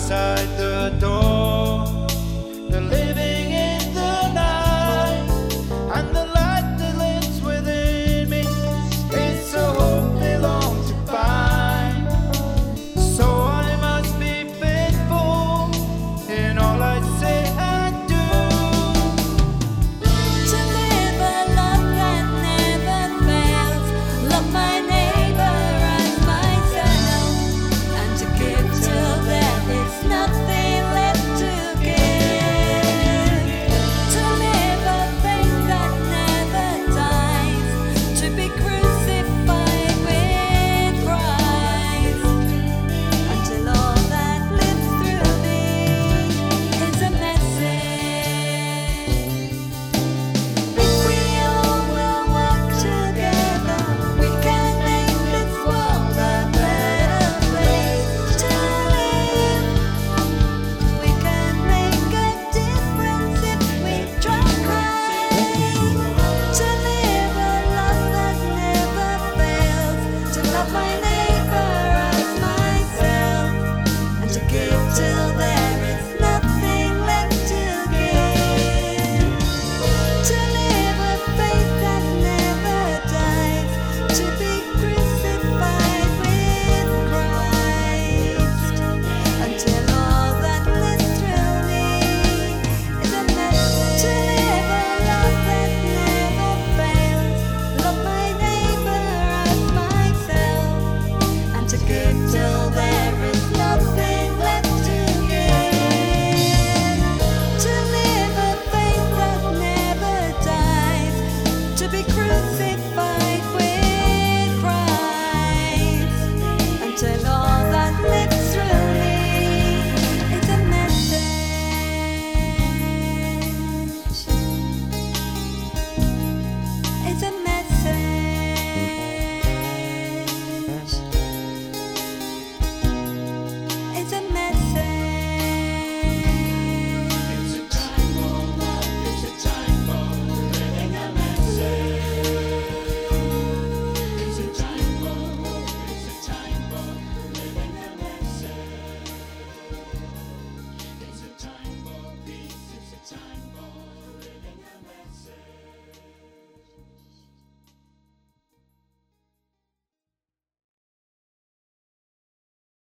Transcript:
outside the door. They're living in the night, and the light that lives within me is a hope they long to find. So I must be faithful in all I say and do. To live a love that never fails, love my neighbor as myself, and to give till there is nothing left to give. To live a faith that never dies, to be crucified with Christ, until all that lives through me is a message. If we all will work together, we can make this world a better place to live. We can make a difference if we try. To live a love that never fails, to love my neighbor as myself, and to give till there is nothing left to give. To live a faith that never dies, to be crucified with Christ, until all that lives through me is a message. To live a love that never fails, love my neighbor as myself, and to give till there is nothing left to give. To live a faith that never dies, to be crucified